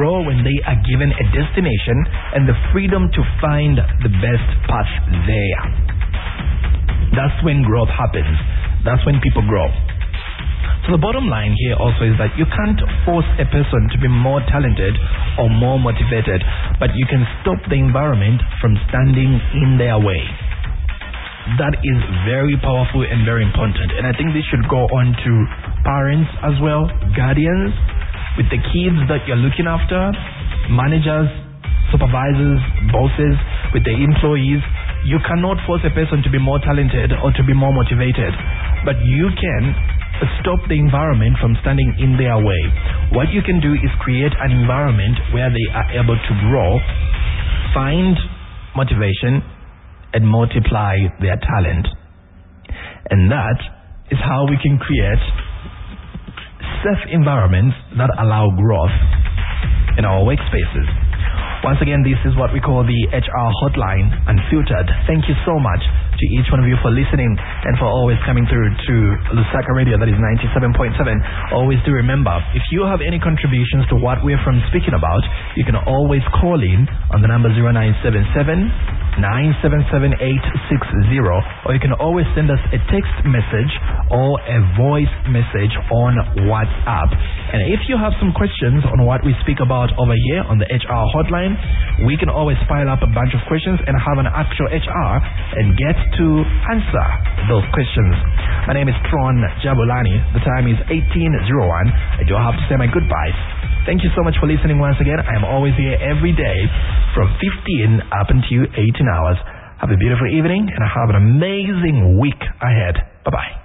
grow when they are given a destination and the freedom to find the best path there. That's when growth happens. That's when people grow. So the bottom line here also is that you can't force a person to be more talented or more motivated, but you can stop the environment from standing in their way. That is very powerful and very important. And I think this should go on to parents as well, guardians, with the kids that you're looking after, managers, supervisors, bosses, with the employees. You cannot force a person to be more talented or to be more motivated, but you can stop the environment from standing in their way. What you can do is create an environment where they are able to grow, find motivation, and multiply their talent. And that is how we can create safe environments that allow growth in our workspaces. Once again, this is what we call the HR Hotline Unfiltered. Thank you so much to each one of you for listening and for always coming through to Lusaka Radio, that is 97.7. Always do remember, if you have any contributions to what we're speaking about, you can always call in on the number 0977 977-860, or you can always send us a text message or a voice message on WhatsApp. And if you have some questions on what we speak about over here on the HR Hotline, we can always pile up a bunch of questions and have an actual HR and get to answer those questions. My name is Tron Jabulani. The time is 18:01. I do have to say my goodbyes. Thank you so much for listening once again. I am always here every day from 15 up until 18 hours. Have a beautiful evening and have an amazing week ahead. Bye-bye.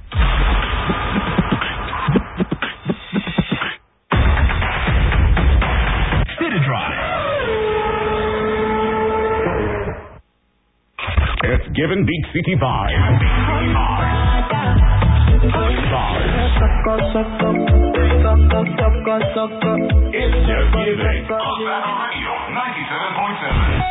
City Drive. It's Given Beat City Vibes. It's just Giving. Radio 97.7.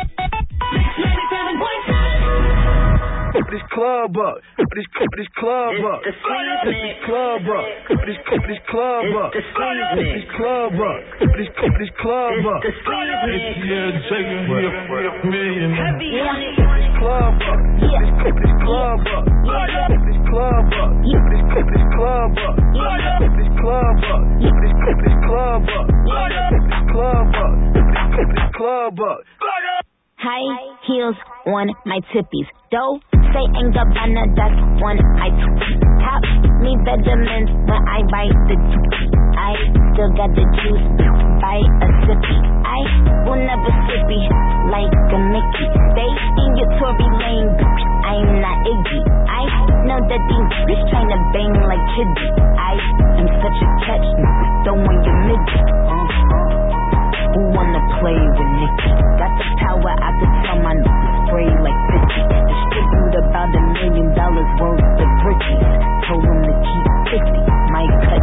97.7. This club up. This club up. This club up. This club up. This club up. This club up. Yeah, taking here $1 million. This club up. This club up. This club up. This club up. This club up. This club up. This club up. This club up. High heels on my tippies. Dough say ain't Gabbana, that's one I top me Benjamins when I bite the I still got the juice by a sippy. I will never sippy like a Mickey. Stay in your Tory lane, I'm not Iggy. I know that these bitch trying to bang like Kiddy. I am such a catch, throwing your midget. Who wanna play with Nicky? Got the power, I could tell my niggas spray like 50. Distribute about $1 million worth of brickies. Told him to keep 50, might cut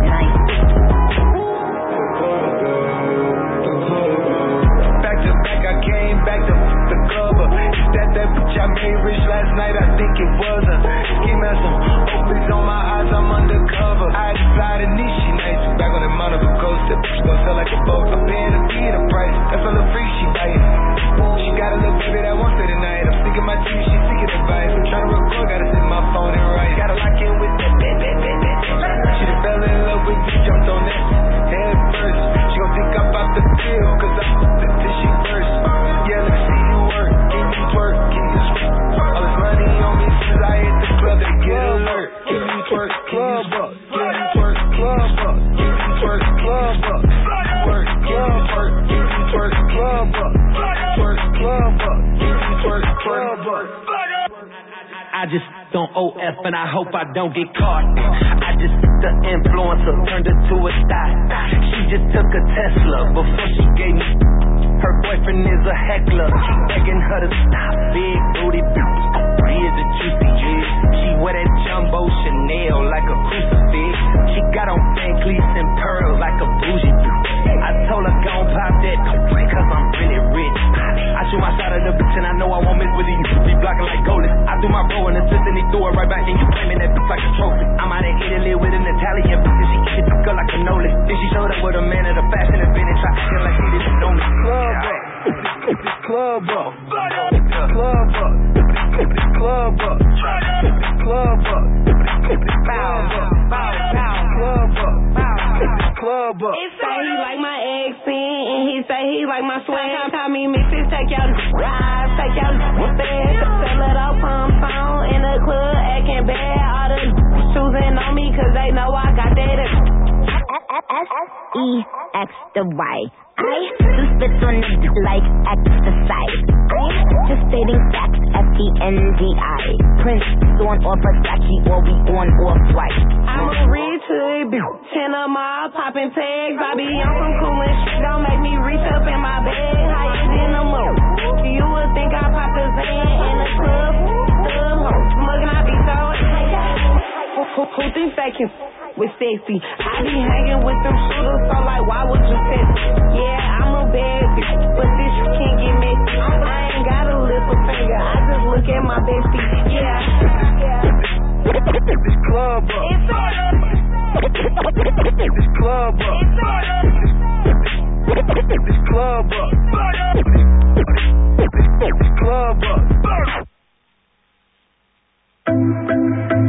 950. Back to back, I came back to the cover. Is that bitch I made rich last night? I think it was a ski mask, some Oakley's on my eyes, I'm undercover. I had to fly to Nishi nights, back on the Monaco coast. That bitch gon' sell like a boat, I'm paying a fee the price. That's all the free she biting. She got a little baby that wants her tonight. I'm sticking my teeth, she seeking advice. I'm trying to record, gotta sit my phone and write. Gotta lock in with that. She done fell in love with me, jumped on that head first. She gon' think I'm about to feel, cause I f***ed till she first. Yeah, let me see you work, can you twerk, can you squirt? All this money on me since I hit the club, they get alert. Can you twerk, club up, can you twerk, club up, can you twerk, club up, twerk, club up, can you twerk, club up, twerk, club up, can you twerk, club up. I just don't OF and I hope I don't get caught. I just the influencer, turned her to a star. She just took a Tesla before she gave me. Her boyfriend is a heckler, keep begging her to stop. Big booty, is a juicy jig. She wear that jumbo Chanel like a crucifix. She got on Van Cleef and pearls like a bougie. I told her gon' pop that cause I'm really rich. I shoot my shot at the bitch and I know I won't miss with you. Be blocking like goalies. I do my bro and assist and he threw it right back and you claiming that bitch like a trophy. I'm out in Italy with an Italian bitch and she eat it good like cannoli. Then she showed up with a man at a fashion event and tried acting like he did. club up, club up, club up, club up, club up. He say he like my accent, and he say he like my swag. Call me Mrs. Take y'all rides, take y'all bed, sell it off pump phone in the club, acting bad. All the choosing on me 'cause they know I got that. S-E-X the Y. I do spit on it like exercise. I'm just stating facts, F-E-N-D-I. Prince, on or Versace, or we on Off-White. I'm a rich hood, 10 of my popping tags. I be on some cool and shit, don't make me reach up in my bag. Higher than a move. You would think I popped a Zan in the club. Smuggin', I be so who think they can with sexy? I be hanging with them shooters, so like, why would you test me? Yeah, I'm a bad bitch, but this can't get messy. I ain't gotta lift a finger, I just look at my bestie. Yeah. This club up. This club up. This club up. This club up.